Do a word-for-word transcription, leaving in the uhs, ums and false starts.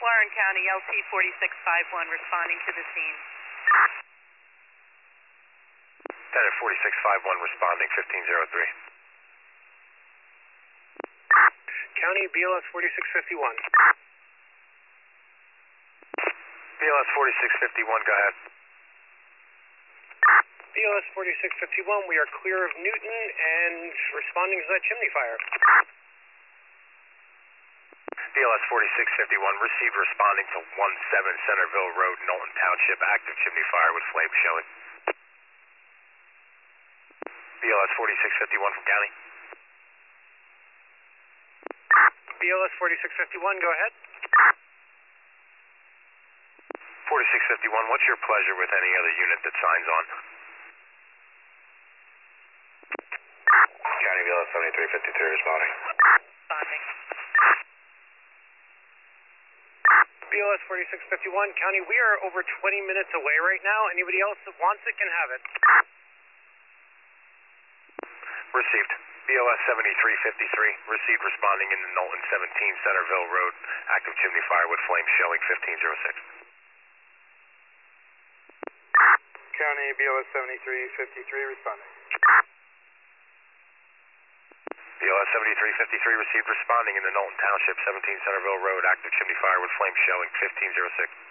Warren County, L T forty-six fifty-one, responding to the scene. Tenant forty-six fifty-one, responding fifteen oh three. County, B L S forty-six fifty-one. B L S forty-six fifty-one, go ahead. B L S forty-six fifty-one, we are clear of Newton and responding to that chimney fire. B L S forty-six fifty-one, received responding to one seven Centerville Road, Knowlton Township, active chimney fire with flame showing. B L S forty-six fifty-one from County. B L S forty-six fifty-one, go ahead. forty-six fifty-one, what's your pleasure with any other unit that signs on? County, B L S seventy-three fifty-three, responding. Responding. B L S forty-six fifty-one, County, we are over twenty minutes away right now. Anybody else that wants it can have it. Received. B L S seventy-three fifty-three, received responding in the Knowlton seventeen Centerville Road, active chimney fire with flames showing fifteen oh six. County, B L S seventy-three fifty-three, responding. B L S seventy-three fifty-three, received responding in the Knowlton Township seventeen Centerville Road, active chimney fire with flames showing fifteen oh six.